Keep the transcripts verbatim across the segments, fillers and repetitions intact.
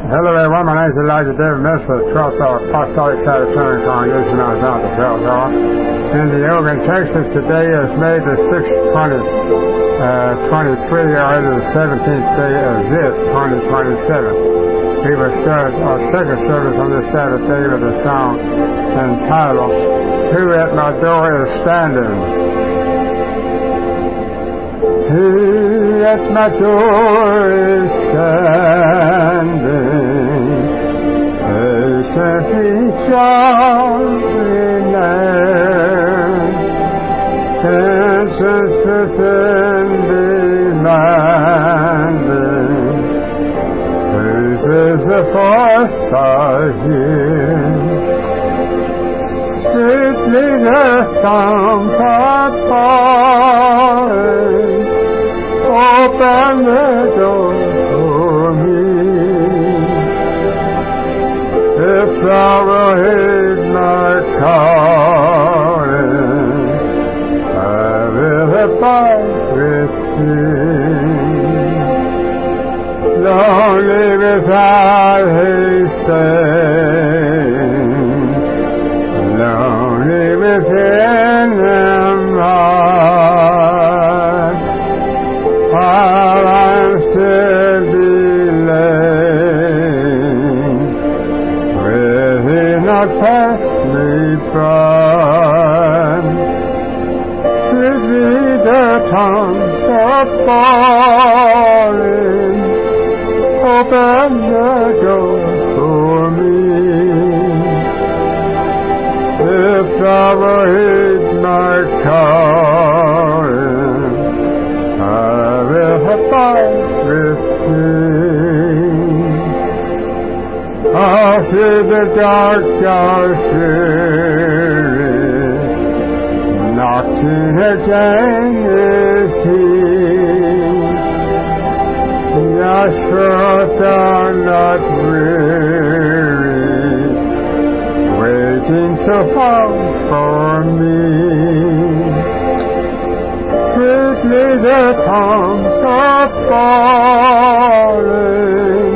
Hello everyone, my name is Elijah David, minister of the twelfth Hour Apostolic Trinitarian Congregation out of the twelfth Hour. In the Oregon, Texas, today is May the sixth, twenty twenty-three, or the seventeenth day of Zit, twenty twenty-seven. We will start our second service on this Sabbath day with a song entitled, Who at My Door is Standing? Who at my door is standing, patiently drawing near, entrance within demanding, whose is the voice I hear. Sweetly the storms are falling, open the door for me. If thou wilt heed my calling, I will abide with thee. Lonely without hasting, lonely within them heart, while I'm still delaying, will he not pass me by? Sweetly the tongues are falling, open the door for me. If thou wilt heed my calling, I will abide with thee. All through the dark, dark dreary, knocking again is he. Joshua, thou not weary, waiting so hard for me. Sweetly the tongues are falling,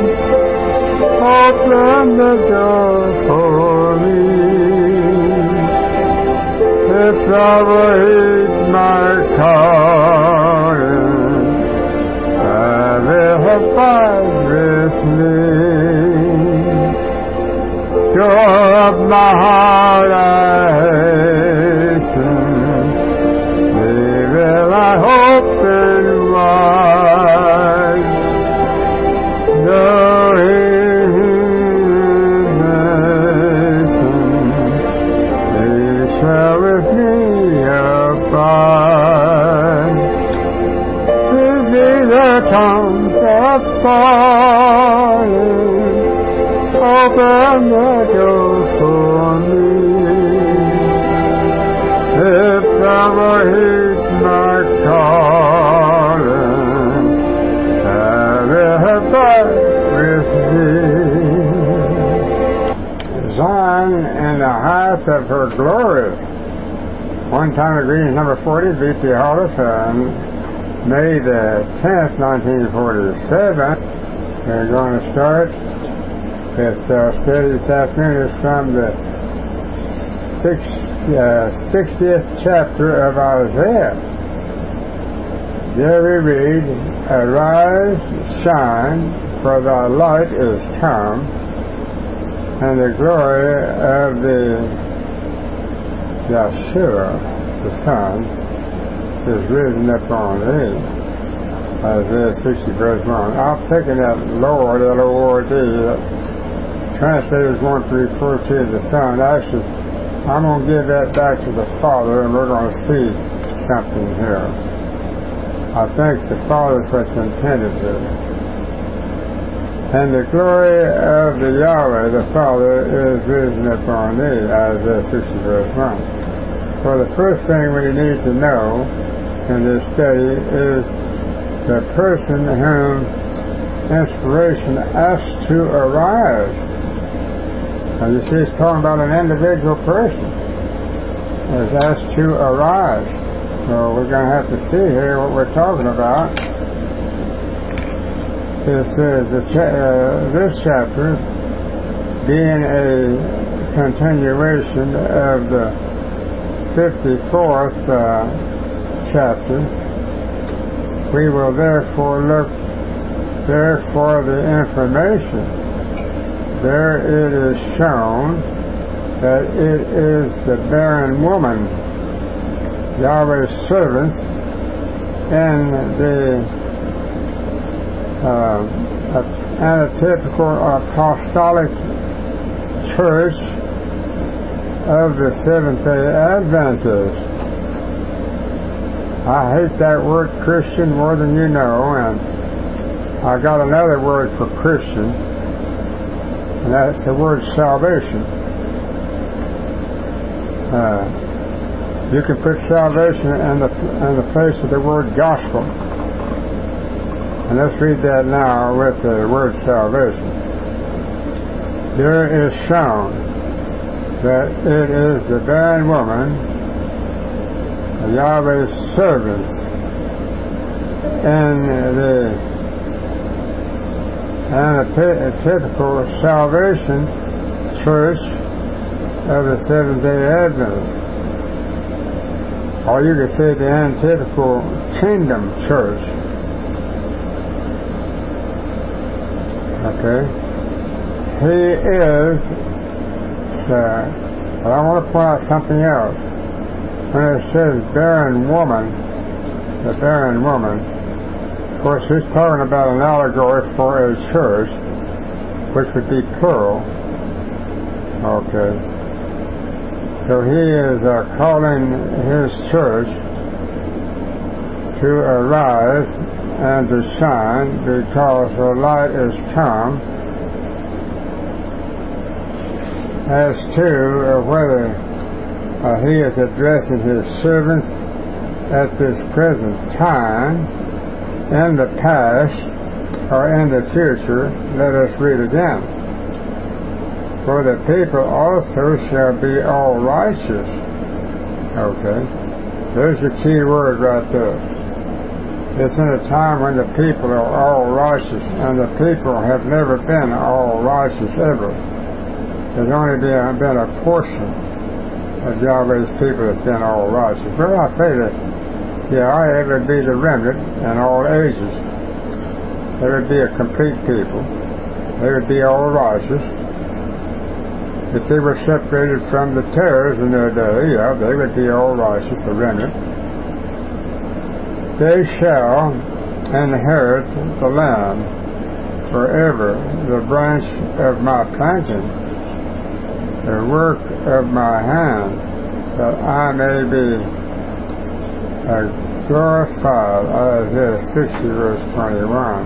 open the door for me. If thou wilt heed my calling, I will abide with me. Door of my heart I hasten, thee will I open wide. Though he hasten, he shall with me abide. Give me the tongues of falling, open the door for me. If thou wilt heed my calling, I will abide with thee. Zion in the height of her glory. One time of greetings number forty, B T Hollis, on May the tenth, nineteen forty-seven. We're going to start with our study this afternoon is from the sixtieth chapter of Isaiah. There we read, Arise, shine, for thy light is come, and the glory of the Yeshua, the Son, is risen upon thee. Isaiah sixty, verse one. I'm taking that Lord, L O R D, translators want to refer to as the Son. Actually, I'm going to give that back to the Father, and we're going to see something here. I think the Father is what's intended to. And the glory of the Yahweh, the Father, is risen upon thee. Isaiah sixty, verse one. So the first thing we need to know in this study is the person whom inspiration asks to arise. Now you see, it's talking about an individual person is asked to arise. So we're going to have to see here what we're talking about. It says the cha- uh, this chapter, being a continuation of the fifty-fourth uh, chapter, we will therefore look there for the information. There it is shown that it is the barren woman, Yahweh's servants, in the uh, antitypical apostolic church of the Seventh-day Adventists. I hate that word Christian more than you know, and I got another word for Christian, and that's the word salvation. Uh, you can put salvation in the, in the place of the word gospel. And let's read that now with the word salvation. There is shown that it is the barren woman, Yahweh's servants, in the antitypical salvation church of the Seventh-day Adventists. Or you could say the antithetical kingdom church. Okay? He is, uh, but I want to point out something else. When it says barren woman, the barren woman, of course he's talking about an allegory for a church, which would be plural. Okay. So he is uh, calling his church to arise and to shine, because the light is come. As to uh, whether uh, he is addressing his servants at this present time, in the past, or in the future, let us read again. For the people also shall be all righteous. Okay. There's the key word right there. It's in a time when the people are all righteous, and the people have never been all righteous ever. There's only been, been a portion of Yahweh's people that's been all righteous. But I say that, yeah, it would be the remnant in all ages. They would be a complete people. They would be all righteous. If they were separated from the tares in their day, yeah, they would be all righteous, the remnant. They shall inherit the land forever, the branch of my planting, the work of my hands, that I may be uh, glorified. Isaiah sixty, verse twenty-one.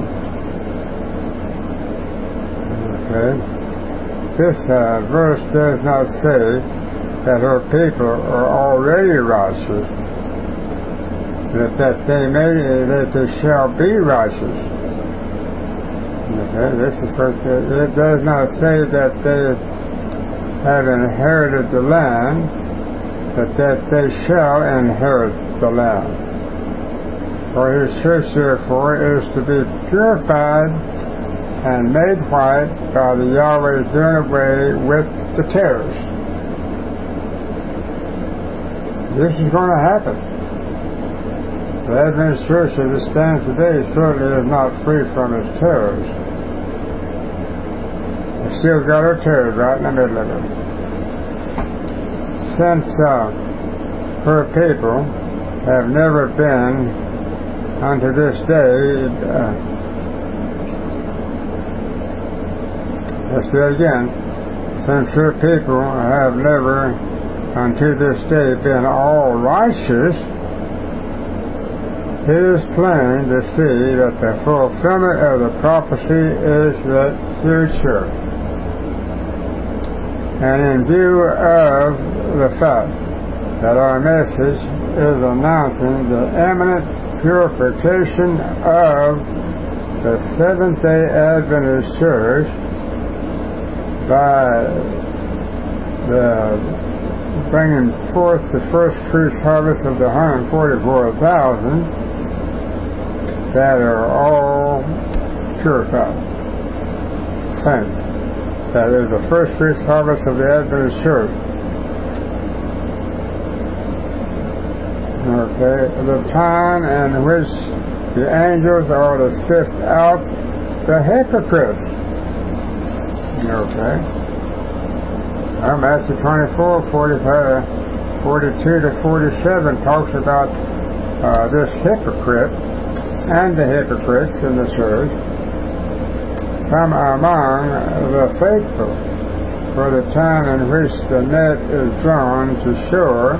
Okay. This uh, verse does not say that her people are already righteous, but that they may, that they shall be righteous. Okay, this is what it does not say that they have inherited the land, but that they shall inherit the land. For his church, therefore, is to be purified and made white by the Yahweh doing away with the tares. This is going to happen. The Adventist church as it stands today certainly is not free from its tares. It's still got her tares right in the middle of it. Since uh, her people have never been unto this day, uh, let's do it again. Since her people have never unto this day been all righteous, it is plain to see that the fulfillment of the prophecy is the future. And in view of the fact that our message is announcing the imminent purification of the Seventh-day Adventist Church by the bringing forth the first fruits harvest of the one hundred forty-four thousand that are all purified saints. That is the first fruits harvest of the Adventist Church. Okay, the time in which the angels are to sift out the hypocrites. Okay. Well, Matthew twenty-four, forty-five, forty-two to forty-seven talks about uh, this hypocrite and the hypocrites in the church from among the faithful, for the time in which the net is drawn to shore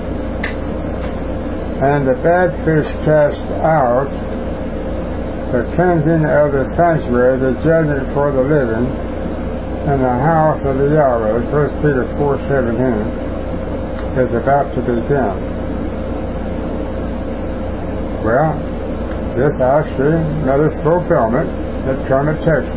and the bad fish cast out, the cleansing of the sanctuary, the judgment for the living, and the house of the Yahweh, First Peter four seventeen, is about to begin. Well, this actually, now this fulfillment, had come at Texas.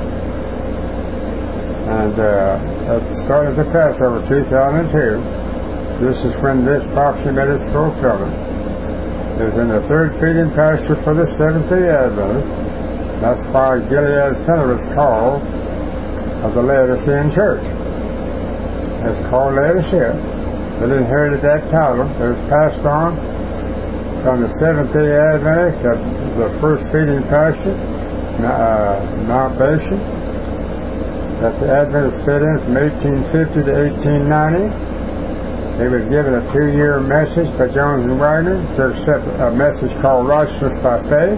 And uh, it started to pass over two thousand two. This is when this prophecy made its fulfillment. It was in the third feeding pasture for the Seventh-day Adventists. That's why Gilead Center was called of the Laodicean Church. It's called Laodicea. It inherited that title. It was passed on from the Seventh-day Adventists at the first feeding pasture, uh, Mount Bashan, that the Adventists fed in from eighteen fifty to eighteen ninety. He was given a two-year message by Jones and Wagner to accept a message called Righteousness by Faith,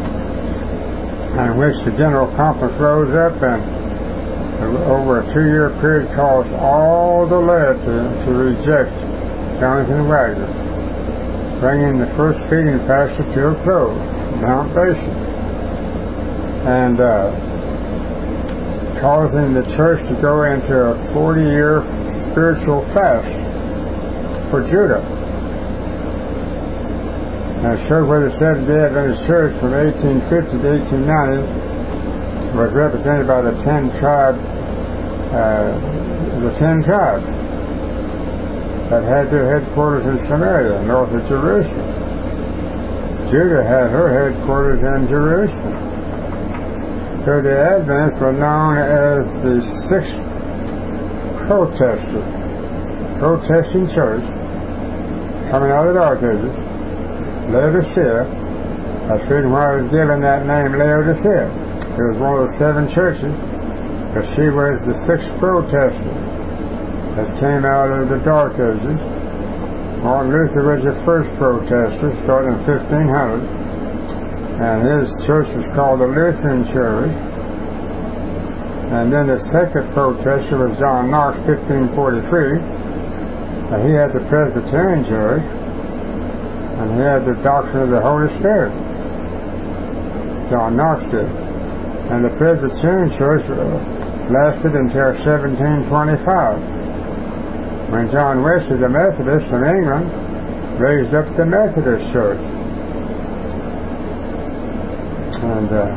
in which the General Conference rose up and over a two-year period caused all the laity to reject Jones and Wagner, bringing the first feeding pasture to a close, Mount Bashan, and uh, causing the church to go into a forty-year spiritual fast for Judah. And it showed where the Seventh-day Adventist Church from eighteen fifty to eighteen ninety was represented by the ten tribe, uh, the ten tribes that had their headquarters in Samaria, north of Jerusalem. Judah had her headquarters in Jerusalem. So the Adventists were known as the sixth protester, protesting church, coming out of the Dark Ages, Laodicea. That's the reason why I was given that name, Laodicea. It was one of the seven churches, but she was the sixth protester that came out of the Dark Ages. Martin Luther was the first protester, starting in fifteen hundred, and his church was called the Lutheran Church. And then the second protester was John Knox, fifteen forty-three. And he had the Presbyterian Church, and he had the doctrine of the Holy Spirit. John Knox did. And the Presbyterian Church lasted until seventeen twenty-five, when John Wesley, the Methodist from England, raised up the Methodist Church. And uh,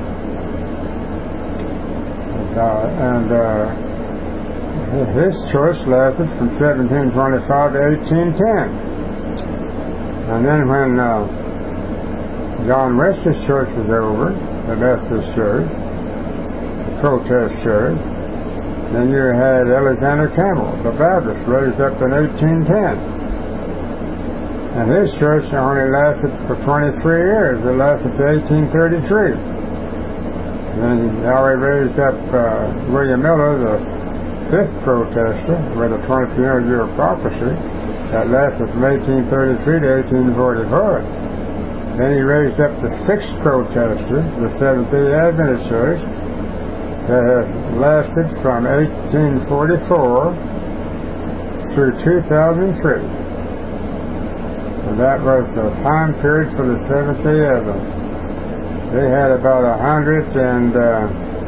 and, uh, and uh, his church lasted from seventeen twenty-five to eighteen ten. And then when uh, John Wesley's church was over, the Methodist Church, the Protest Church, then you had Alexander Campbell, the Baptist, raised up in eighteen ten. And his church only lasted for twenty-three years. It lasted to eighteen thirty-three. And then Yahweh raised up uh, William Miller, the fifth protester, with a twenty-three hundred year prophecy that lasted from eighteen thirty-three to eighteen forty-four. Then he raised up the sixth protester, the Seventh-day Adventist Church, that has lasted from eighteen forty-four through two thousand three. And that was the time period for the Seventh-day Adventists. They had about a hundred and uh,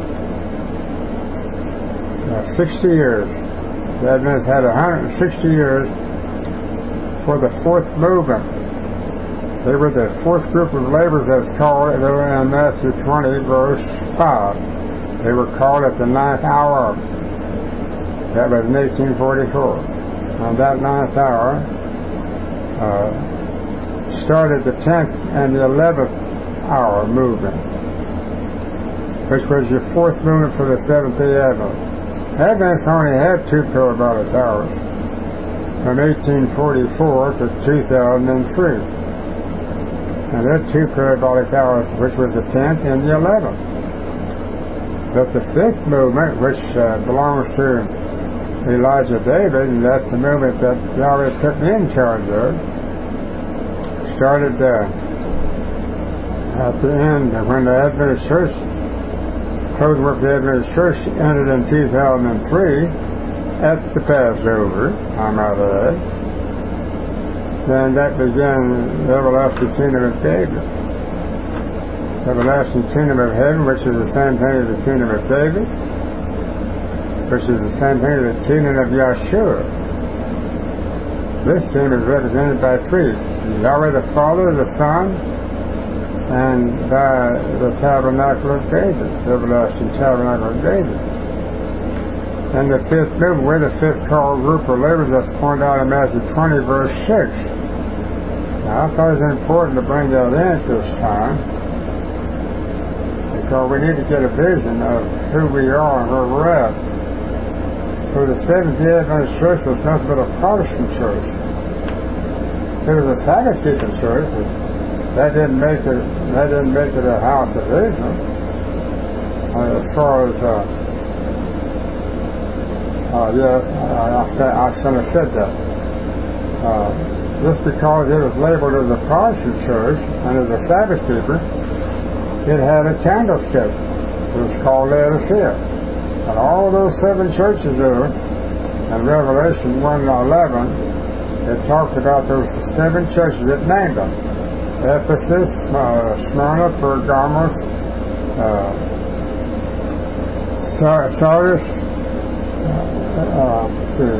Uh, sixty years. The Adventists had one hundred sixty years for the fourth movement. They were the fourth group of laborers that's called in Matthew twenty, verse five. They were called at the ninth hour. That was in eighteen forty-four. On that ninth hour uh, started the tenth and the eleventh hour movement. which was your fourth movement for the Seventh-day Advent. Adventists only had two parabolic hours, from eighteen forty-four to two thousand three. And there are two parabolic hours, which was the tenth and the eleventh. But the fifth movement, which uh, belongs to Elijah David, and that's the movement that Yahweh put me in charge of, started uh, at the end when the Adventist Church, closed work of the Adventist Church ended in two thousand three at the Passover, I might add. Then that began the everlasting kingdom of David. The everlasting kingdom of heaven, which is the same thing as the kingdom of David, which is the same thing as the kingdom of Yeshua. This kingdom is represented by three: Yahweh the Father, the Son, and by the tabernacle of David, the everlasting tabernacle of David. And the fifth movement, where the fifth called group of believers, that's pointed out in Matthew twenty, verse six. Now, I thought it was important to bring that in at this time, because we need to get a vision of who we are and where we're at. So the Seventh-day Adventist Church was nothing but a Protestant church. It was a Sabbath-keeping church, but that didn't make it. That didn't make it a house of Israel. Uh, as far as uh, uh, yes, I, I, I shouldn't have said that. Uh, just because it was labeled as a Protestant church and as a Sabbath keeper, it had a candlestick. It was called Laodicea. And all those seven churches there, in Revelation one and eleven, it talked about those seven churches. It named them: Ephesus, uh, Smyrna, Pergamos, uh, Sardis, uh, uh, let's see,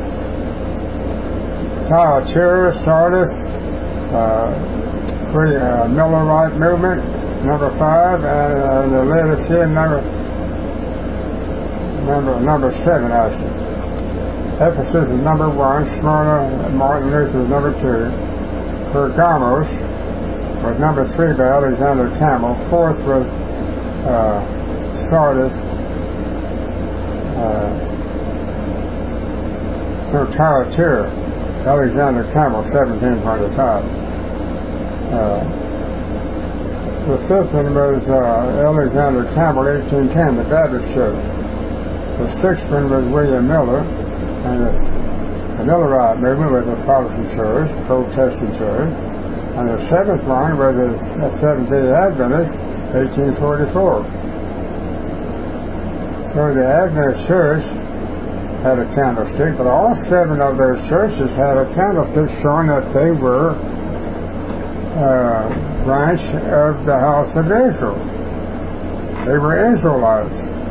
Thyatira, Sardis, uh, pretty, uh, Millerite movement, number five, and uh, the Laodicea, number Number, number seven, actually. Ephesus is number one. Smyrna, Martin Luther is number two. Pergamos was number three by Alexander Campbell. Fourth was uh, Sardis. Uh, no, Thyatira, Alexander Campbell, seventeen twenty-five. Uh, the fifth one was uh, Alexander Campbell, eighteen ten, the Baptist Church. The sixth one was William Miller, and the, the Millerite movement was a Protestant church, Protestant church, and the seventh one was a, a Seventh-day Adventist, eighteen forty-four. So the Adventist church had a candlestick, but all seven of those churches had a candlestick showing that they were a branch of the house of Israel. They were Israelites,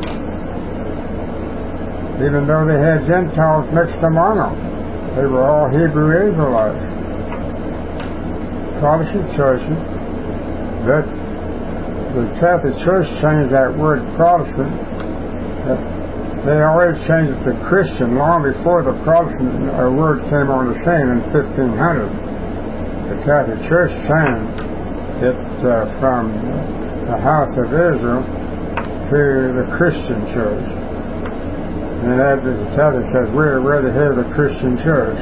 even though they had Gentiles mixed among them. They were all Hebrew Israelites. Protestant churches, that the Catholic Church changed that word Protestant. They already changed it to Christian long before the Protestant uh, word came on the scene in fifteen hundred. The Catholic Church changed it uh, from the house of Israel to the Christian church. And as the Catholic says, we're, we're the head of the Christian church.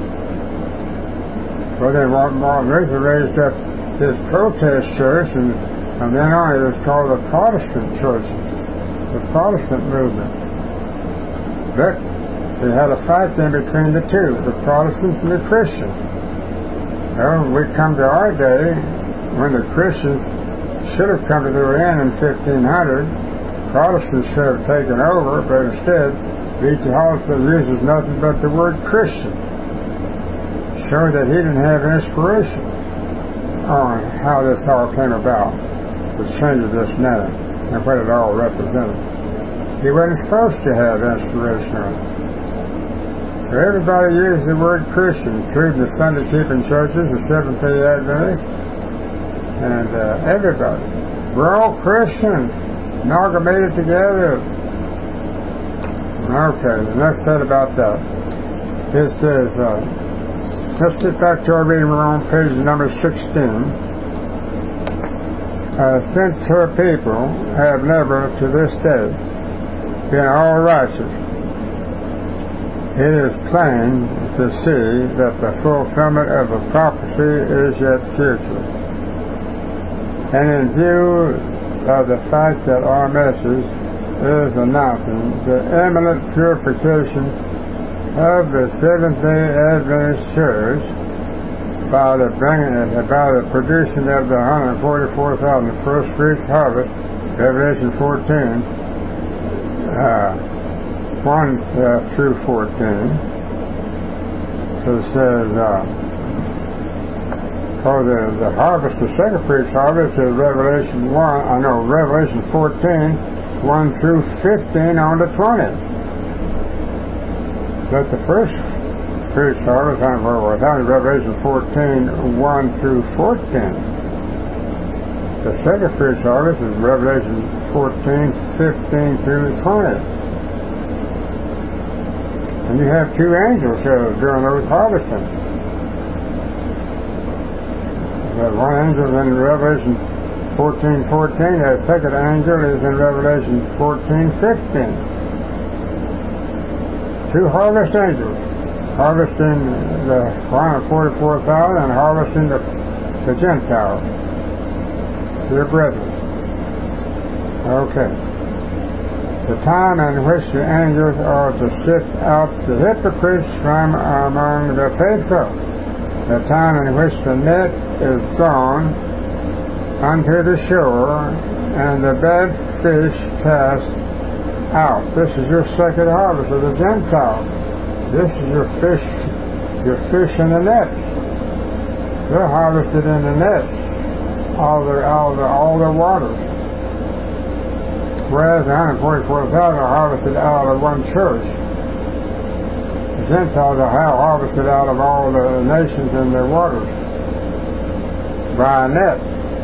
Well, then Martin Luther raised up his protest church, and from then on it was called the Protestant churches, the Protestant movement. But they had a fight then between the two, the Protestants and the Christians. Well, we come to our day when the Christians should have come to their end in fifteen hundred. Protestants should have taken over, but instead V T Hollister uses nothing but the word Christian, showing that he didn't have inspiration on how this all came about, the change of this name, and what it all represented. He wasn't supposed to have inspiration on it. So everybody used the word Christian, including the Sunday-keeping churches, the Seventh-day Adventists, and uh, everybody. We're all Christians, amalgamated together. Okay, enough said about that. It says, uh, let's get back to our reading. We're on page number sixteen. uh, since her people have never to this day been all righteous, it is plain to see that the fulfillment of the prophecy is yet future. And in view of the fact that our message is announcing the imminent purification of the Seventh-day Adventist Church by the bringing, by the producing of the one hundred forty-four thousand first fruits harvest, Revelation fourteen, uh, one uh, through fourteen. So it says, uh, for the, the harvest, the second fruits harvest is Revelation one, I know, Revelation fourteen, one through fifteen on the twentieth. But the first fruits harvest, I know, Revelation fourteen, one through fourteen. The second fruits harvest is Revelation fourteen, fifteen through twenty. And you have two angels uh, during those harvesting. The one angel is in Revelation fourteen, fourteen. The second angel is in Revelation fourteen, fifteen. Two harvest angels, harvesting the one hundred forty-four thousand and harvesting the, the Gentiles, their brethren. Okay. The time in which the angels are to sift out the hypocrites from among the faithful. The time in which the net is drawn unto the shore and the bad fish cast out. This is your second harvest of the Gentiles. This is your fish, your fish in the nets. They're harvested in the nets, all the all the all the waters. Whereas the one hundred forty-four thousand are harvested out of one church. The Gentiles are harvested out of all the nations in their waters by a net.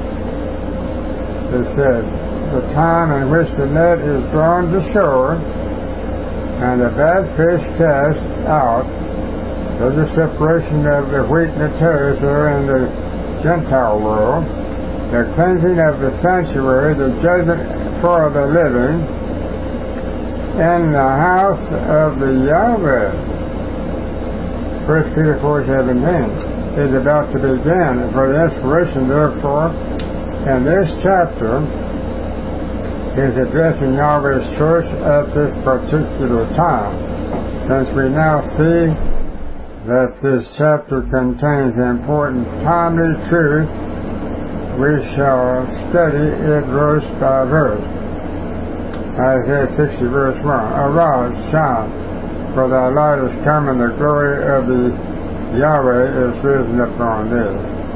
It says, the time in which the net is drawn to shore and the bad fish cast out. There's a separation of the wheat and the tares there in the Gentile world. The cleansing of the sanctuary, the judgment for the living in the house of the Yahweh. First Peter four seventeen is about to begin. For the inspiration, therefore, in this chapter is addressing Yahweh's church at this particular time. Since we now see that this chapter contains important timely truth, we shall study it verse by verse. Isaiah sixty verse one. Arise, shine, for thy light is come, and the glory of the Yahweh is risen upon thee.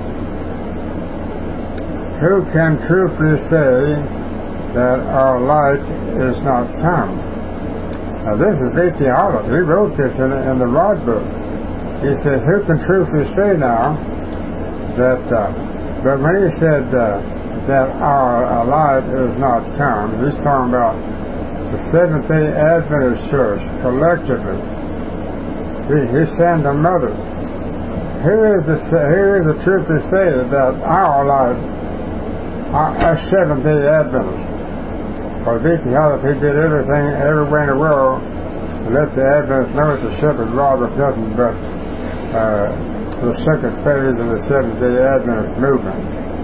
Who can truthfully say that our light is not come? Now this is V T Hallett. He wrote this in, in the Rod book. He says, who can truthfully say now that uh, but when he said uh, that our uh, light is not come, he's talking about the Seventh-day Adventist Church collectively. He, he's saying to mother, who is the who is the truth to say that our light, our, our Seventh-day Adventists? For V T Hallett, he did everything everywhere in the world to let the Adventists know that the shepherd rod was nothing but uh, the second phase of the Seventh-day Adventist movement.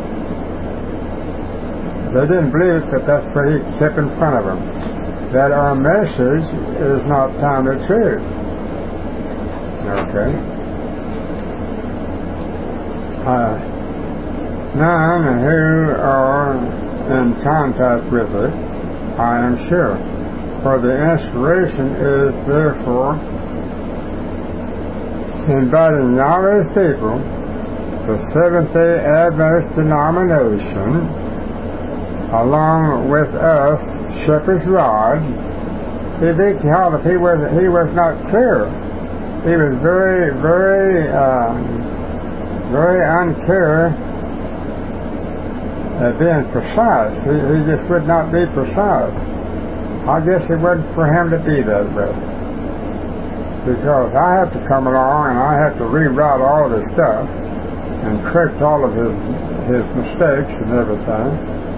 They didn't believe it, but that's what he kept in front of them. That our message is not timely true. Okay. Uh, none who are in contact with it, I am sure. For the inspiration is therefore inviting Yahweh's people, the Seventh-day Adventist denomination, along with us, Shepherd's Rod. See, V T Hallett, he was, he was not clear. He was very, very, uh, very unclear at being precise. He, he just would not be precise. I guess it wasn't for him to be that way. Because I have to come along and I have to rewrite all of his stuff and correct all of his his mistakes and everything.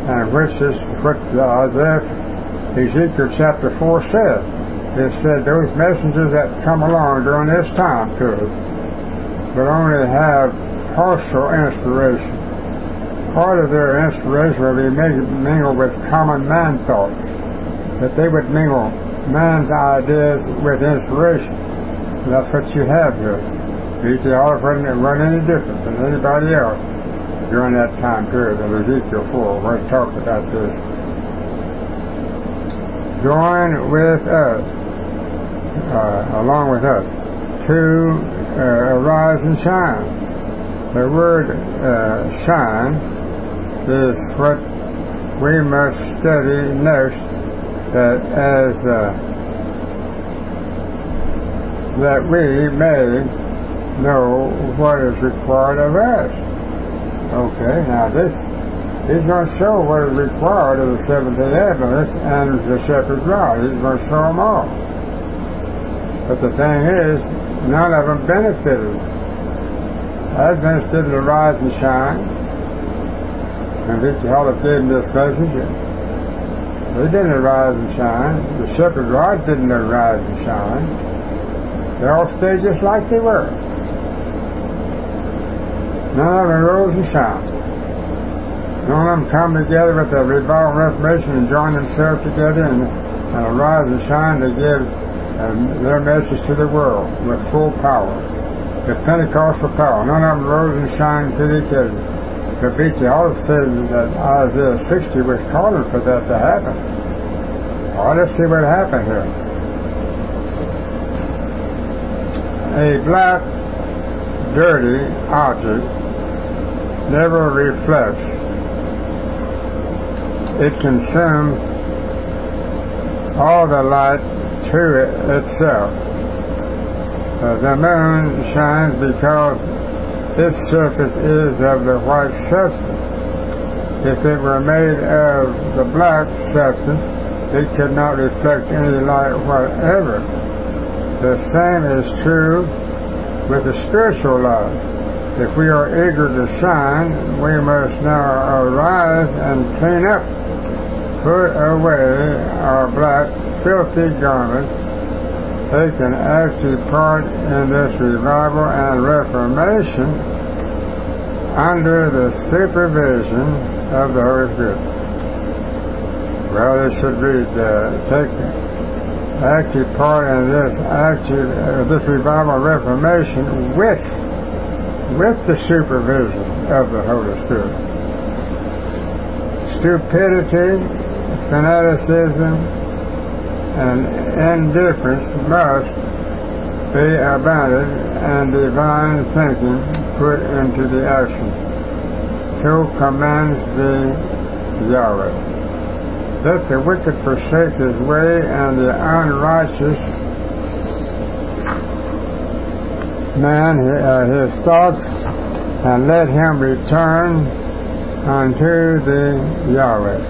and which is what Isaiah, Ezekiel chapter four said. It said those messengers that come along during this time period will only have partial inspiration. Part of their inspiration will be mingled with common man thoughts, that they would mingle man's ideas with inspiration. And that's what you have here. B T Oliver wasn't, wasn't any different than anybody else during that time period of Ezekiel four, where it talks about this. Join with us, uh, along with us, to uh, arise and shine. The word uh, shine is what we must study next, that as uh, that we may know what is required of us. Okay, now this he's going to show what is required of the Seventh-day Adventists and the Shepherd's Rod. He's going to show them all. But the thing is, none of them benefited. Adventists didn't arise and shine. And Victor Hollis gave them this message. They didn't arise and shine. The Shepherd's Rod didn't arise and shine. They all stayed just like they were. None of them rose and shined. None of them come together with the Revival Reformation and join themselves together and, and arise and shine to give um, their message to the world with full power, with Pentecostal power. None of them rose and shined to the occasion. The B T Hollis said that Isaiah sixty was calling for that to happen. Well, let's see what happened here. A black, dirty object never reflects. It consumes all the light to it itself. Uh, the moon shines because its surface is of the white substance. If it were made of the black substance, it could not reflect any light whatever. The same is true with the spiritual light. If we are eager to shine, we must now arise and clean up, put away our black, filthy garments, take an active part in this revival and reformation under the supervision of the Holy Spirit. Well, they should read, uh, take active part in this active, uh, this revival and reformation with, with the supervision of the Holy Spirit. Stupidity, fanaticism, and indifference must be abandoned and divine thinking put into the action. So commands the Yahweh. Let the wicked forsake his way and the unrighteous man uh, his thoughts, and let him return unto the Yahweh.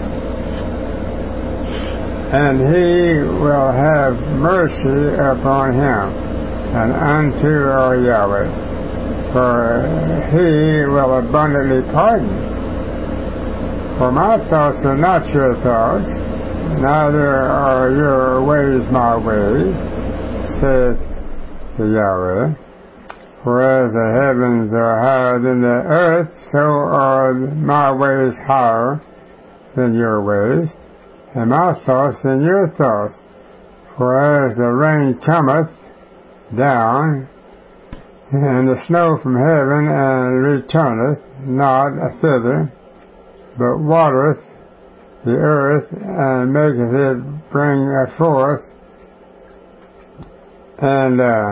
And he will have mercy upon him, and unto our Yahweh, for he will abundantly pardon. For my thoughts are not your thoughts, neither are your ways my ways, saith the Yahweh. For as the heavens are higher than the earth, so are my ways higher than your ways, and my thoughts than your thoughts. For as the rain cometh down, and the snow from heaven, and returneth not thither, but watereth the earth, and maketh it bring forth, and uh,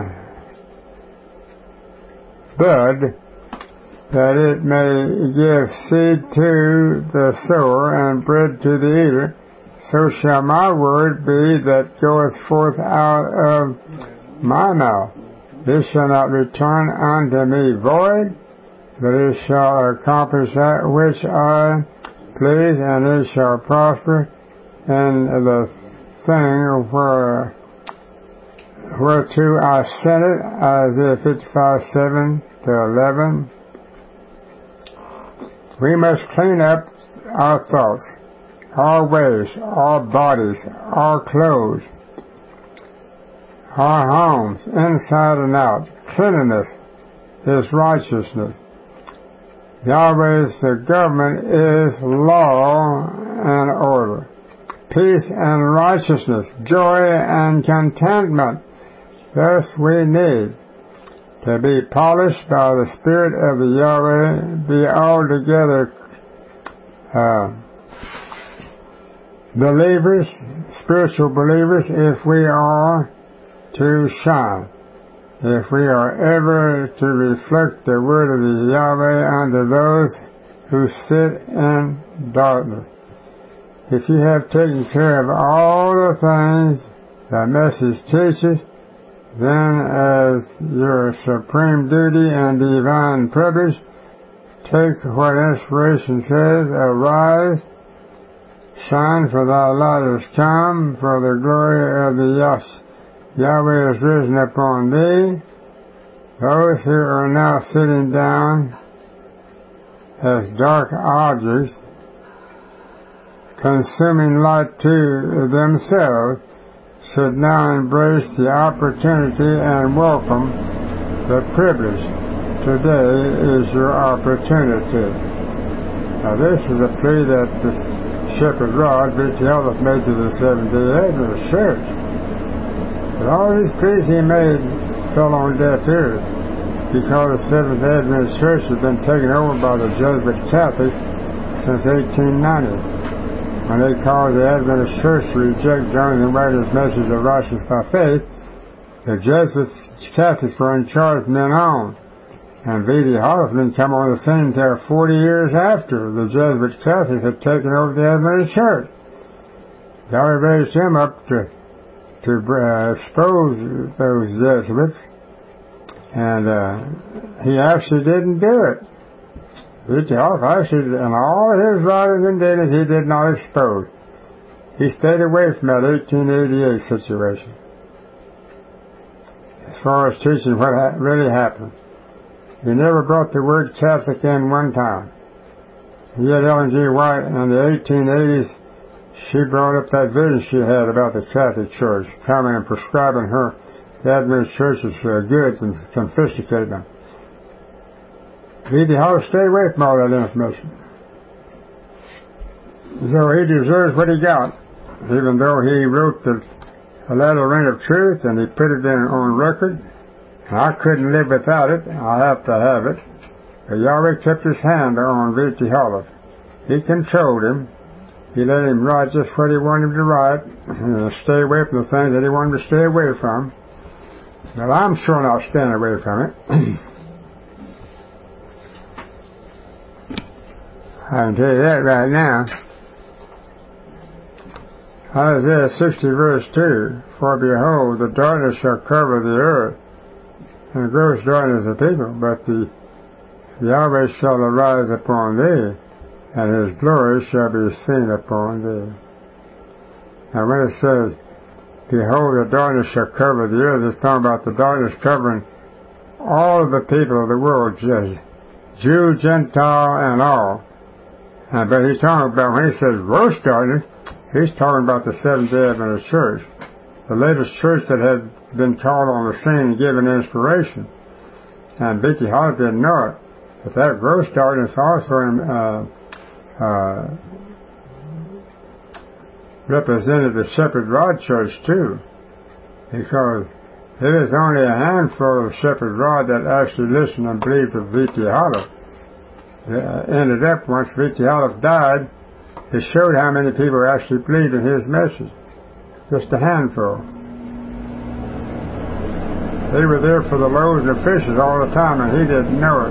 bud, that it may give seed to the sower and bread to the eater, so shall my word be that goeth forth out of my mouth. It shall not return unto me void, but it shall accomplish that which I please, and it shall prosper in the thing where, whereto I sent it. Isaiah fifty-five, seven to eleven. We must clean up our thoughts, our ways, our bodies, our clothes, our homes, inside and out. Cleanliness is righteousness. Yahweh's government is law and order. Peace and righteousness, joy and contentment. Thus we need to be polished by the Spirit of the Yahweh, be altogether uh, believers, spiritual believers, if we are to shine. If we are ever to reflect the word of the Yahweh unto those who sit in darkness. If you have taken care of all the things the message teaches, then as your supreme duty and divine privilege, take what inspiration says, arise, shine, for thy light is come, for the glory of the Yah- Yahweh is risen upon thee. Those who are now sitting down as dark objects, consuming light to themselves, should now embrace the opportunity and welcome the privilege. Today is your opportunity. Now this is a plea that the shepherd Rod, Victor Elliott, made to the Seventh-day Adventist Church. But all these pleas he made fell on deaf ears because the Seventh-day Adventist Church has been taken over by the Jesuit Catholics since eighteen ninety. When they called the Adventist Church to reject Jonathan Wagner's message of righteousness by faith, the Jesuit Catholics were in charge from then on. And V D Holliff didn't come on the scene until forty years after the Jesuit Catholics had taken over the Adventist Church. Yahweh raised him up to, to uh, expose those Jesuits, and uh, he actually didn't do it. Victor Holliff actually, in all his writings and dealings, he did not expose. He stayed away from that eighteen eighty-eight situation as far as teaching what ha- really happened. He never brought the word Catholic in one time. Yet Ellen G. White in the eighteen eighties, she brought up that vision she had about the Catholic Church, coming and prescribing her the Adventist Church's uh, goods and confiscating them. V D Holliff stayed away from all that information. So he deserves what he got, even though he wrote the, the lateral ring of truth and he put it in on record. And I couldn't live without it. I have to have it. But Yahweh kept his hand on V T Holliff. He controlled him. He let him write just what he wanted him to write, and stay away from the things that he wanted to stay away from. But I'm sure not staying away from it. I can tell you that right now. Isaiah sixty verse two, for behold, the darkness shall cover the earth, and gross darkness the people, but the Yahweh shall arise upon thee, and his glory shall be seen upon thee. Now when it says, behold, the darkness shall cover the earth, it's talking about the darkness covering all of the people of the world, Jew, Gentile, and all. Uh, but he's talking about, when he says gross darkness, he's talking about the Seventh-day Adventist Church, the latest church that had been called on the scene and given inspiration. And Vicki Holliff didn't know it, but that gross darkness also uh, uh, represented the Shepherd Rod Church too, because it is only a handful of Shepherd Rod that actually listened and believed with Vicki Holliff. Uh, ended up, once Vicki Holliff died, it showed how many people actually believed in his message. Just a handful. They were there for the loaves and fishes all the time, and he didn't know it.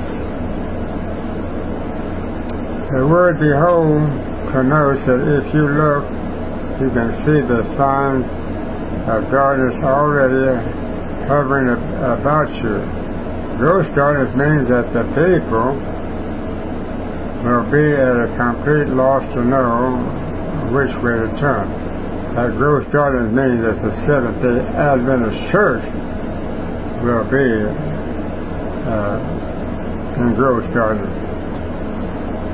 The word behold connotes that if you look, you can see the signs of darkness already hovering about you. Gross darkness means that the people will be at a complete loss to know which way to turn. That gross darkness means that the Seventh-day Adventist Church will be uh, in gross darkness.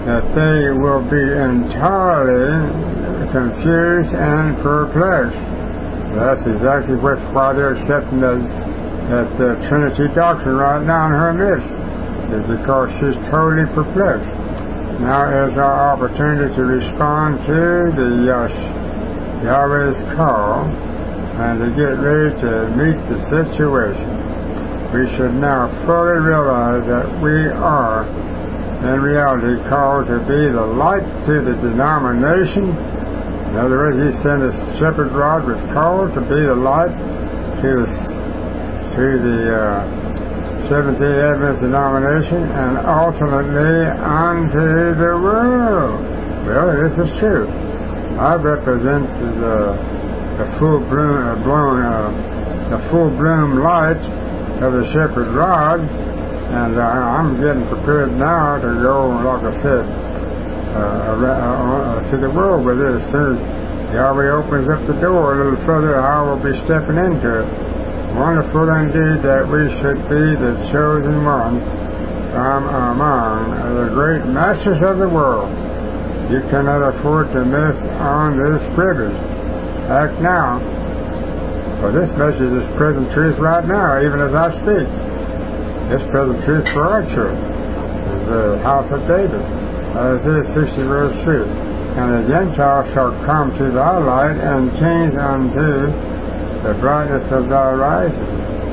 that they will be entirely confused and perplexed. That's exactly what's why they're accepting that, that uh, Trinity doctrine right now in her midst, is because she's totally perplexed. Now is our opportunity to respond to the uh, Yahweh's call and to get ready to meet the situation. We should now fully realize that we are, in reality, called to be the light to the denomination. In other words, he said the shepherd rod was called to be the light to the, to the uh, Seventh-day Adventist denomination and ultimately unto the world. Well, this is true. I represent the, the full bloom, uh, blown, uh, the full bloom light of the shepherd rod, and uh, I'm getting prepared now to go, like I said, uh, uh, to the world with it. As soon as Yahweh opens up the door a little further, I will be stepping into it. Wonderful indeed that we should be the chosen one from among the great masses of the world. You cannot afford to miss on this privilege. Act now. For this message is present truth right now, even as I speak. It's present truth for our church. It's the house of David. Isaiah sixty verse three. And the Gentiles shall come to thy light and change unto the brightness of thy rising.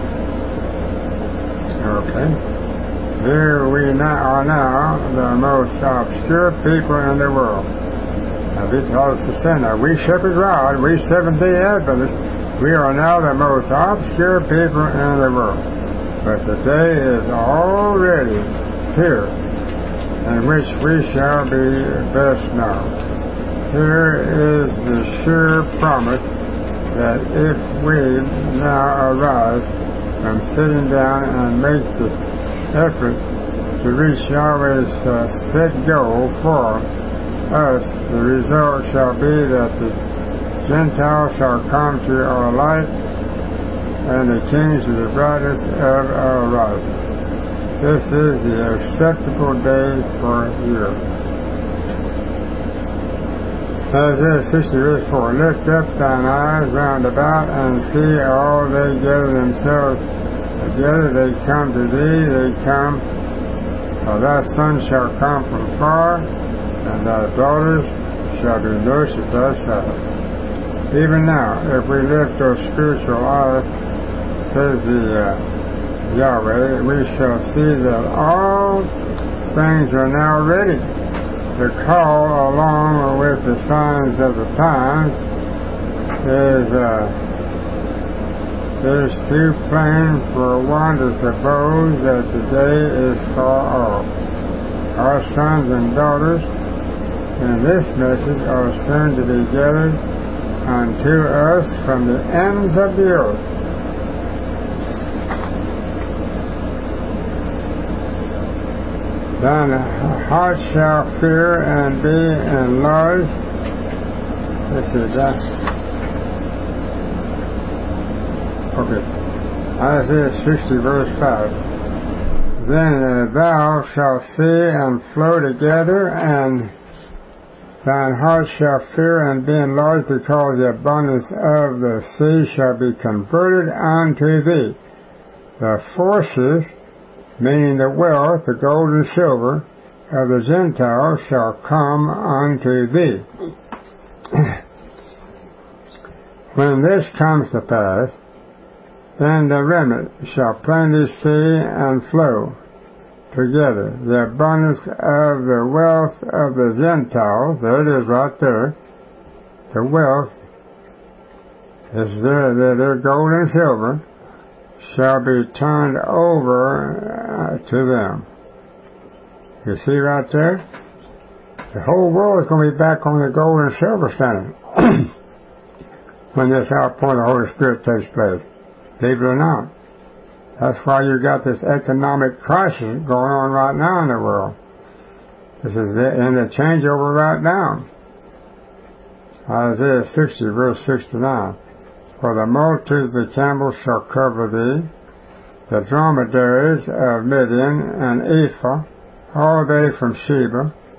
Okay. Here we now are now the most obscure people in the world. Now, it tells us to say now, we Shepherd Rod, we Seventh-day Adventists, we are now the most obscure people in the world. But the day is already here in which we shall be best known. Here is the sure promise that if we now arise from sitting down and make the effort to reach Yahweh's uh, set goal for us, the result shall be that the Gentiles shall come to our light and the kings to the brightness of our rising. This is the acceptable day for you. Isaiah sixty verse four. Lift up thine eyes round about and see all they gather themselves together. They come to thee, they come. For thy sons shall come from far, and thy daughters shall be nursed at thy side. Even now, if we lift our spiritual eyes, says the uh, Yahweh, we shall see that all things are now ready. The call, along with the signs of the times, is uh, is too plain for one to suppose that the day is far off. Our sons and daughters in this message are soon to be gathered unto us from the ends of the earth. Thine heart shall fear and be enlarged. Let's see that. Okay. Isaiah sixty verse five. Then uh, thou shalt see and flow together, and thine heart shall fear and be enlarged, because the abundance of the sea shall be converted unto thee. The forces, meaning the wealth, the gold and silver of the Gentiles, shall come unto thee. When this comes to pass, then the remnant shall plainly see and flow together. The abundance of the wealth of the Gentiles, there it is right there, the wealth is their, their, their gold and silver, shall be turned over uh, to them. You see right there? The whole world is going to be back on the gold and silver standard when this outpouring of the Holy Spirit takes place. Believe it or not. That's why you got this economic crisis going on right now in the world. This is in the changeover right now. Isaiah sixty verse sixty-nine. For the multitudes of the camels shall cover thee, the dromedaries of Midian and Ephah, all they from Sheba,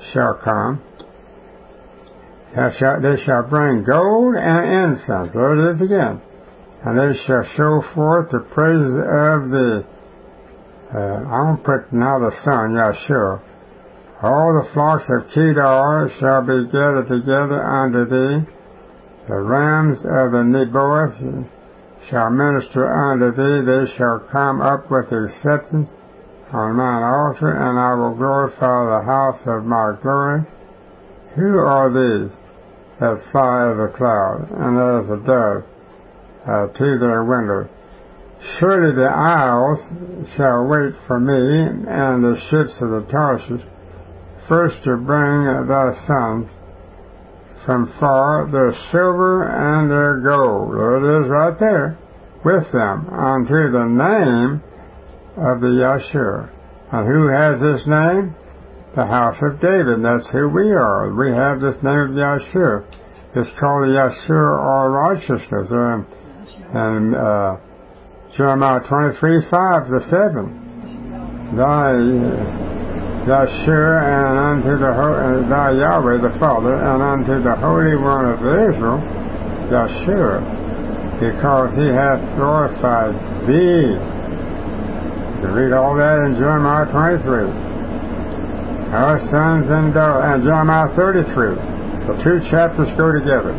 shall come. They shall, they shall bring gold and incense. There it is again. And they shall show forth the praises of the, uh, I won't put now the Son, Yahshua. All the flocks of Kedar shall be gathered together unto thee. The rams of the Nebaioth shall minister unto thee. They shall come up with acceptance on mine altar, and I will glorify the house of my glory. Who are these that fly as a cloud and as a dove uh, to their window? Surely the isles shall wait for me, and the ships of the Tarshish, first to bring thy sons from far their silver and their gold. There it is right there, with them, unto the name of the Yahshua. And who has this name? The house of David. That's who we are. We have this name of Yahshua. It's called the Yahshua or righteousness. And, and uh, Jeremiah twenty-three, five to seven. Thy Yahshua and unto the uh, thy Yahweh the Father and unto the Holy One of Israel, Yahshua, because he hath glorified thee. You read all that in Jeremiah twenty-three. Our sons and daughters, and Jeremiah thirty-three. The two chapters go together.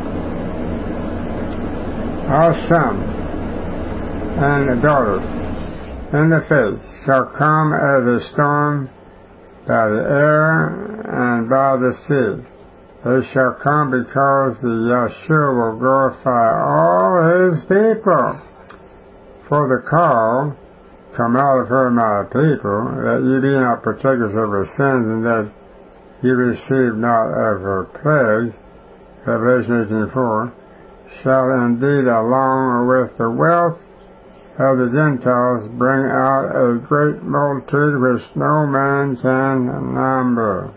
Our sons and daughters in the faith shall come as a storm by the air and by the sea. They shall come because the Yahshua will glorify all his people. For the call, come out of her, my people, that ye be not partakers of her sins, and that ye receive not of her plagues, Revelation eighteen four, shall indeed, along with the wealth of the Gentiles, bring out a great multitude which no man can number.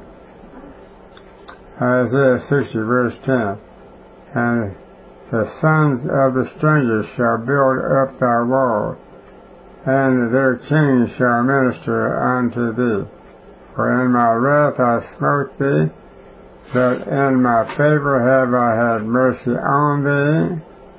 Isaiah sixty, verse ten. And the sons of the strangers shall build up thy walls, and their kings shall minister unto thee. For in my wrath I smote thee, but in my favor have I had mercy on thee.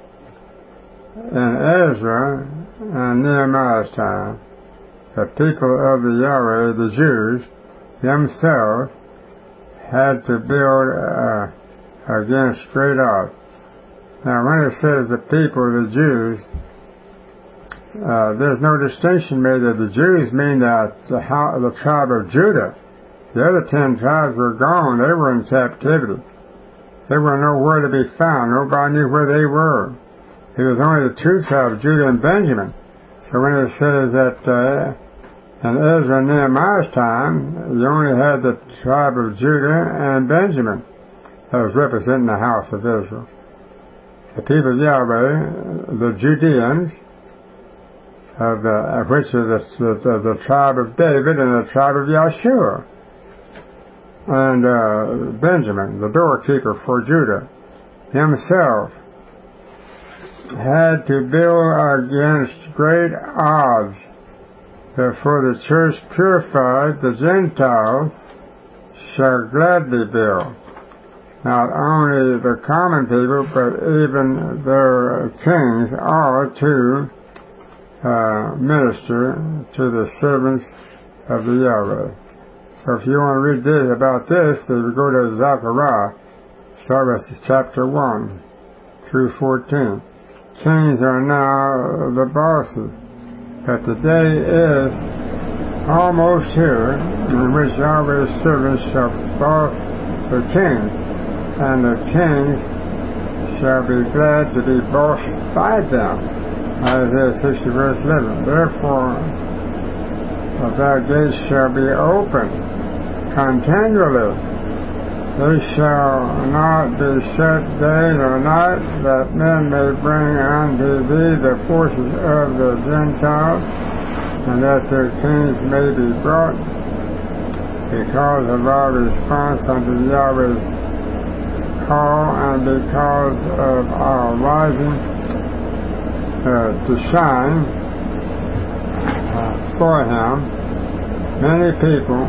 In Ezra and Nehemiah's time, the people of the Yahweh, the Jews, themselves, had to build uh, against great odds. Now, when it says the people, the Jews, uh, there's no distinction made that the Jews mean that the, the tribe of Judah. The other ten tribes were gone. They were in captivity. They were nowhere to be found. Nobody knew where they were. It was only the two tribes, Judah and Benjamin. So when it says that uh, in Ezra and Nehemiah's time, you only had the tribe of Judah and Benjamin that was representing the house of Israel. The people of Yahweh, the Judeans, of the, of which is the, the, the tribe of David and the tribe of Yahshua, and uh, Benjamin, the doorkeeper for Judah, himself had to build against great odds. Therefore the church purified, the Gentiles shall gladly build. Not only the common people, but even their kings are to uh, minister to the servants of the Yahweh. So if you want to read this, about this, then you go to Zechariah, start with chapter one through fourteen. Kings are now the bosses, but the day is almost here in which Yahweh's servants shall boss the kings, and the kings shall be glad to be bossed by them. Isaiah sixty, verse eleven. Therefore, thy gates shall be open continually. They shall not be shut day nor night, that men may bring unto thee the forces of the Gentiles, and that their kings may be brought, because of our response unto Yahweh's call, and because of our rising uh, to shine uh, for him. Many people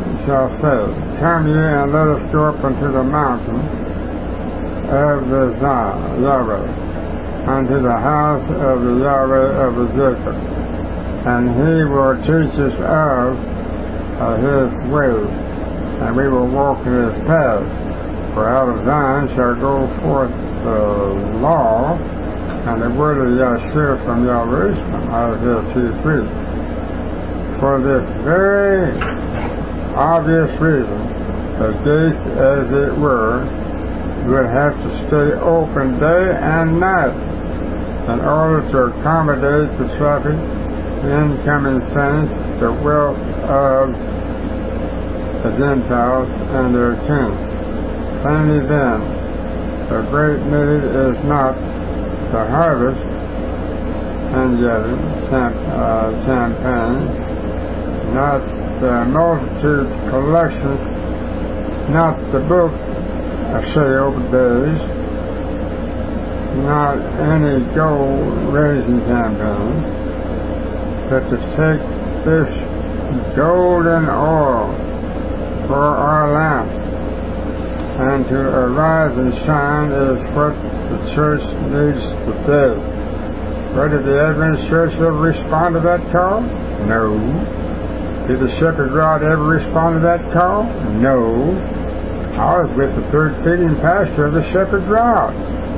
shall say, Come ye and let us go up unto the mountain of the Yahweh, unto the house of the Yahweh of the Jacob, and he will teach us of uh, his ways, and we will walk in his paths. For out of Zion shall go forth the law and the word of Yahshua from Jerusalem, Isaiah two three. For this very obvious reason, the gates, as it were, would have to stay open day and night in order to accommodate the traffic, the incoming saints, the wealth of the Gentiles and their king. Plainly then, the great need is not the harvest and yet champ, uh, champagne, not the multitude collection, not the book of sale days, not any gold raising campaign, but to take this golden oil for our lamp and to arise and shine is what the church needs today. But did the Adventist Church ever respond to that call? No. Did the shepherd rod ever respond to that call? No. I was with the third feeding pastor of the shepherd rod.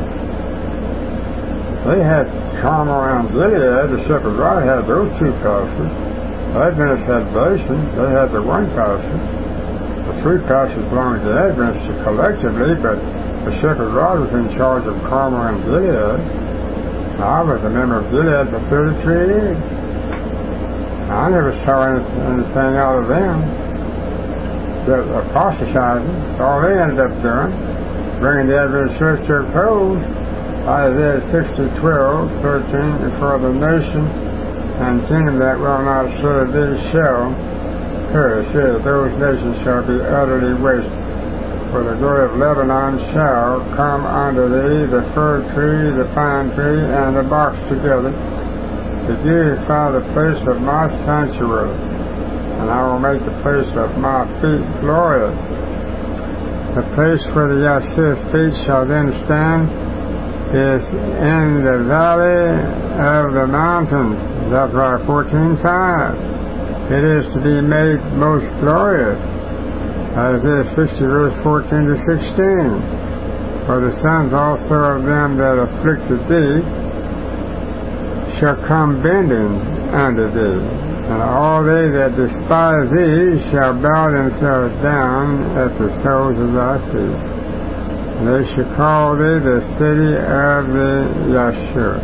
They had Carmel and Gilead. The shepherd rod had those two pastors. The Adventists had Basin. They had the one pastor. The three pastors belonged to the Adventists collectively, but the shepherd rod was in charge of Carmel and Gilead. I was a member of Gilead for thirty-three years. I never saw anything out of them. They're apostatizing. That's all they ended up doing, bringing the Adventist Church to a close. Isaiah sixty, twelve, thirteen, for the nation and kingdom that will not serve thee shall perish. Yes, those nations shall be utterly wasted. For the glory of Lebanon shall come unto thee, the fir tree, the pine tree, and the box together, to beautify the place of my sanctuary, and I will make the place of my feet glorious. The place where the Yahshua's feet shall then stand is in the valley of the mountains. Zechariah fourteen five. It is to be made most glorious. Isaiah sixty, verse fourteen to sixteen. For the sons also of them that afflicted thee shall come bending unto thee, and all they that despise thee shall bow themselves down at the soles of thy feet. And they shall call thee the city of the Yahshua.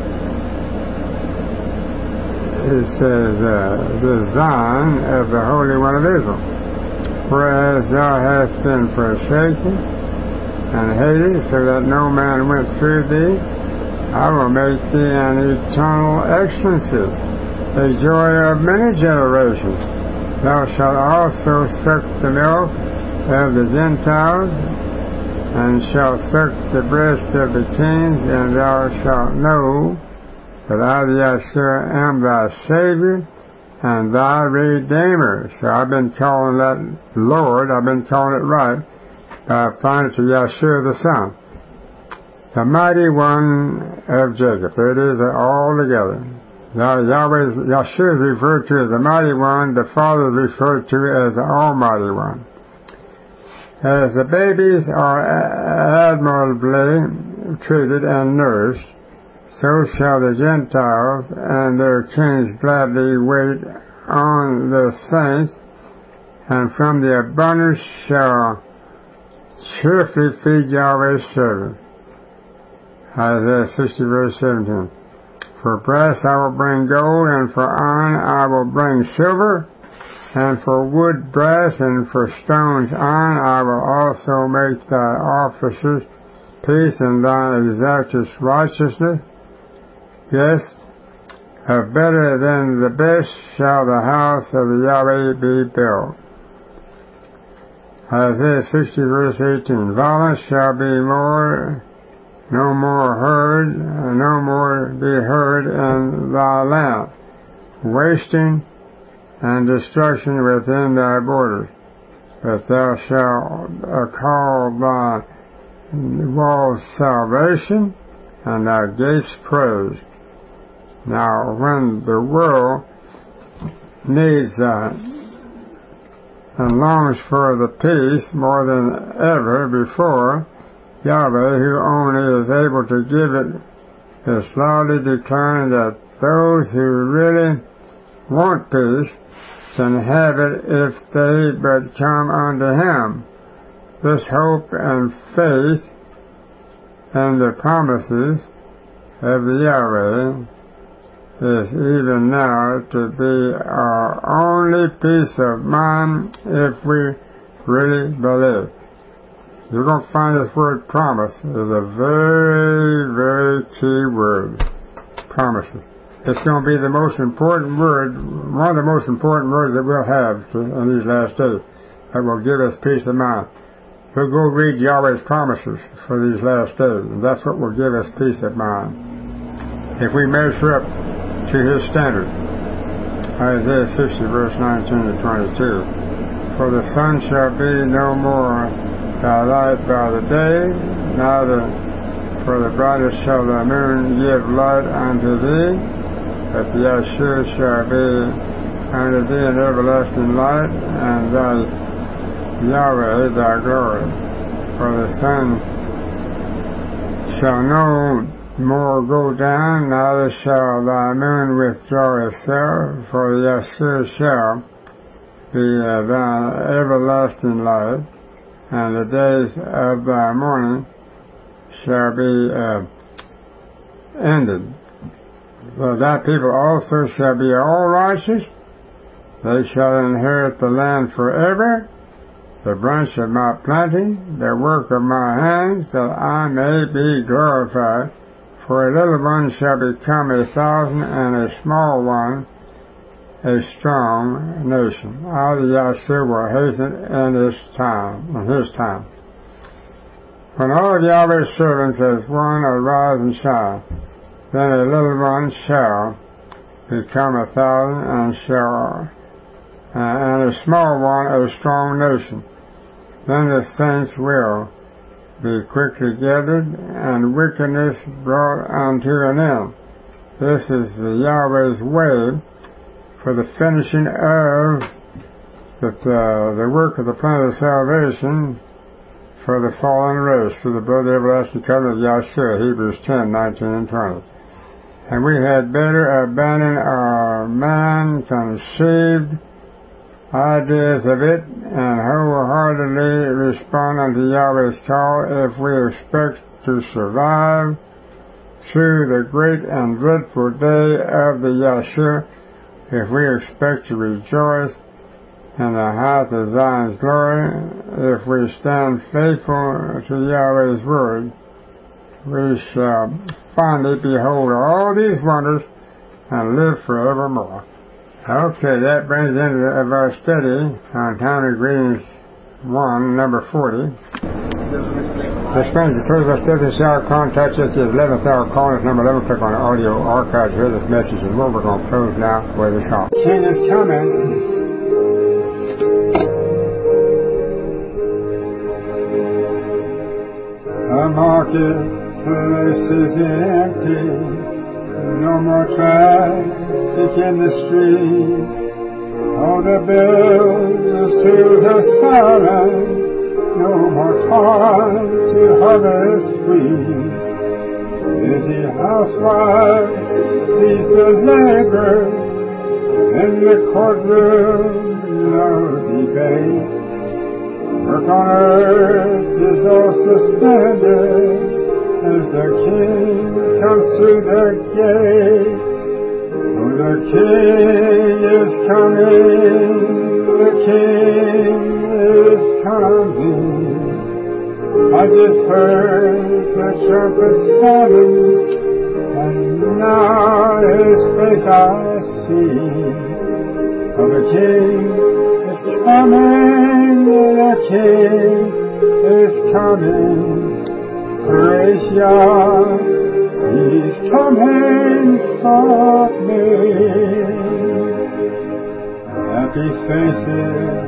It says, uh, the Zion of the Holy One of Israel. Whereas thou hast been forsaken and hated, so that no man went through thee, I will make thee an eternal excellency, a joy of many generations. Thou shalt also suck the milk of the Gentiles, and shalt suck the breast of the kings, and thou shalt know that I, the Yahshua, am thy Savior and thy Redeemer. So I've been calling that Lord, I've been calling it right, by applying it to Yahshua the Son. The mighty one of Jacob. There it is all together. Now Yahweh, Yahshua is referred to as the mighty one, the Father is referred to as the Almighty One. As the babies are admirably treated and nourished, so shall the Gentiles and their kings gladly wait on the saints, and from the abundance shall cheerfully feed Yahweh's servants. Isaiah sixty, verse seventeen. For brass I will bring gold, and for iron I will bring silver, and for wood brass, and for stones iron. I will also make thy officers peace, and thine exactors righteousness. Yes, of better than the best shall the house of the Yahweh be built. Isaiah sixty, verse eighteen. Violence shall be more, no more heard, no more be heard in thy land, wasting and destruction within thy borders. that thou shalt uh, call thy walls salvation and thy gates praise. Now, when the world needs that and longs for the peace more than ever before, Yahweh, who only is able to give it, is loudly declaring that those who really want peace can have it if they but come unto Him. This hope and faith and the promises of the Yahweh is even now to be our only peace of mind if we really believe. You're going to find this word promise is a very, very key word. Promises. It's going to be the most important word, one of the most important words that we'll have in these last days that will give us peace of mind. We'll go read Yahweh's promises for these last days, and that's what will give us peace of mind. If we measure up to His standard. Isaiah sixty, verse nineteen to twenty-two. For the sun shall be no more thy light by the day, neither for the brightness shall the moon give light unto thee, but the Ashur shall be unto thee an everlasting light, and thy Yahweh thy glory. For the sun shall no more go down, neither shall thy moon withdraw itself, for the Ashur shall be uh, thy everlasting light, and the days of thy mourning shall be uh, ended. For thy people also shall be all righteous, they shall inherit the land forever, the branch of my planting, the work of my hands, that I may be glorified. For a little one shall become a thousand, and a small one a strong nation. I, the Yahshua, will hasten in his time, in his time. When all of Yahweh's servants as one arise and shine, then a little one shall become a thousand, and shall, uh, and a small one a strong nation. Then the saints will be quickly gathered, and wickedness brought unto an end. This is the Yahweh's way for the finishing of the, uh, the work of the plan of salvation for the fallen race through the blood of the everlasting covenant of Yahshua, Hebrews ten, nineteen and twenty. And we had better abandon our man-conceived ideas of it and wholeheartedly respond unto Yahweh's call if we expect to survive through the great and dreadful day of the Yahshua, if we expect to rejoice in the height of Zion's glory, if we stand faithful to Yahweh's word, we shall finally behold all these wonders and live forevermore. Okay, that brings the end of our study on Timely Greetings one, number forty. This brings the close of our study this hour. Contact us at the eleventh hour. Call us number eleven. Click on the audio archive to hear this message. And we're going to close now with a song. King is coming. The marketplace is empty. No more traffic in the street. All the bills tools are silent. No more time to harvest wheat. Busy housewives cease the labor. In the courtroom, no debate. Work on earth is all suspended as the King comes through the gate. Oh, the King is coming, the King is coming. I just heard the trumpet sounding, and now his face I see. Oh, the King is coming, the King is coming. Praise Yah, He's coming for me. Happy faces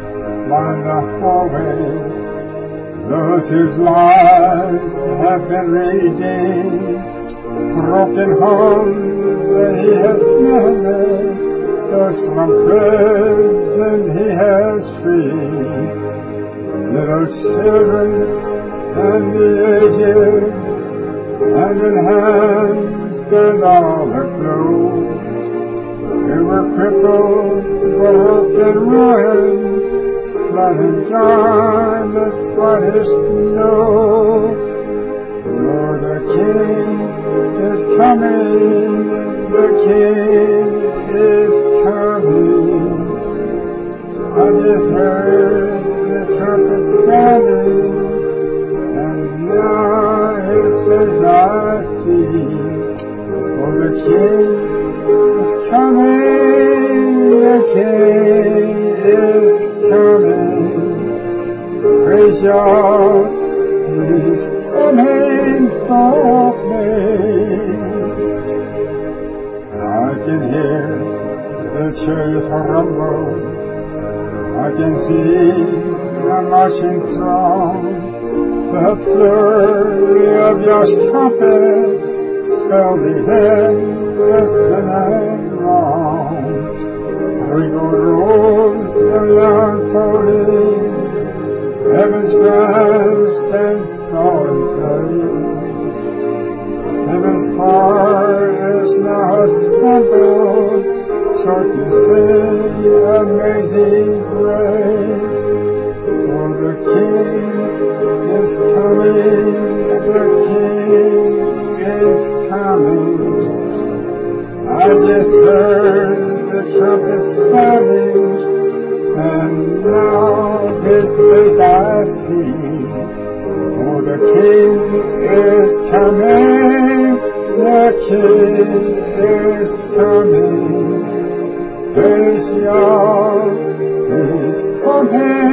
line the hallway, those whose lives have been redeemed, broken homes that he has mended, those from prison he has freed, little children and the aged, hand in hands stand all aglow, who were crippled, broken, ruined, flood and darkness, white as snow. Oh, the King is coming, the King is coming. I just heard the trumpet sounding, and now his face I see. Oh, the King is coming, the King is coming. Praise God, he's coming for me. I can hear the church rumble, I can see the marching throng, the flurry of your trumpet spell the endless sin and wrong. Regal robes are unfolding, heaven's grandstand saw in play. Heaven's choir is now assembled, taught to sing amazing grace. For the King is coming, the King is coming. I just heard the trumpet sounding, and now his face I see. Oh, the King is coming, the King is coming. Praise God, he's coming.